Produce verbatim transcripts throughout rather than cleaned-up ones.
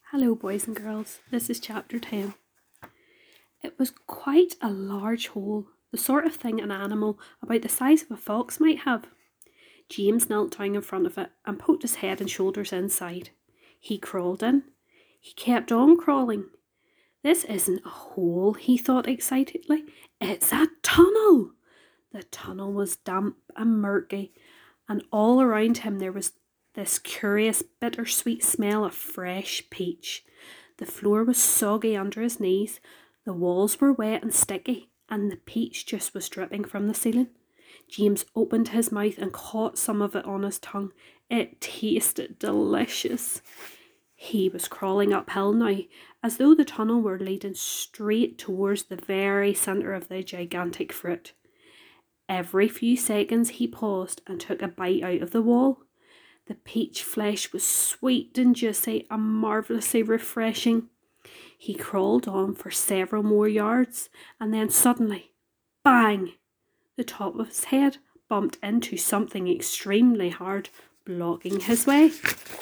Hello boys and girls, this is chapter ten. It was quite a large hole, the sort of thing an animal about the size of a fox might have. James knelt down in front of it and poked his head and shoulders inside. He crawled in. He kept on crawling. This isn't a hole, he thought excitedly. It's a tunnel! The tunnel was damp and murky, and all around him there was this curious bittersweet smell of fresh peach. The floor was soggy under his knees, the walls were wet and sticky, and the peach juice was dripping from the ceiling. James opened his mouth and caught some of it on his tongue. It tasted delicious. He was crawling uphill now, as though the tunnel were leading straight towards the very centre of the gigantic fruit. Every few seconds he paused and took a bite out of the wall. The peach flesh was sweet and juicy and marvellously refreshing. He crawled on for several more yards, and then suddenly, bang! The top of his head bumped into something extremely hard, blocking his way.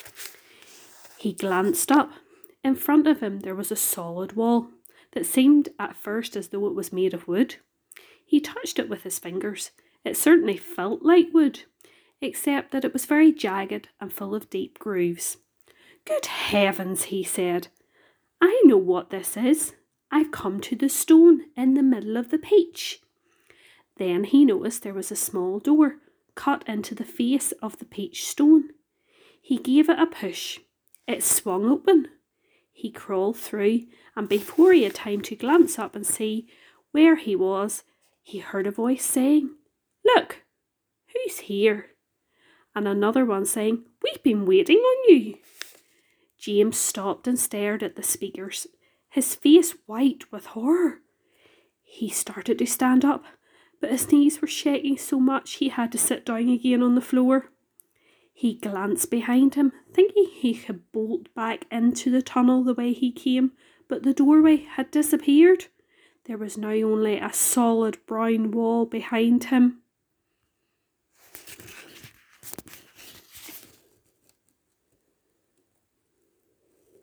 He glanced up. In front of him there was a solid wall that seemed at first as though it was made of wood. He touched it with his fingers. It certainly felt like wood, except that it was very jagged and full of deep grooves. "Good heavens," he said. "I know what this is. I've come to the stone in the middle of the peach." Then he noticed there was a small door cut into the face of the peach stone. He gave it a push. It swung open. He crawled through, and before he had time to glance up and see where he was, he heard a voice saying, "Look, who's here?" And another one saying, "We've been waiting on you." James stopped and stared at the speakers, his face white with horror. He started to stand up, but his knees were shaking so much he had to sit down again on the floor. He glanced behind him, thinking he could bolt back into the tunnel the way he came, but the doorway had disappeared. There was now only a solid brown wall behind him.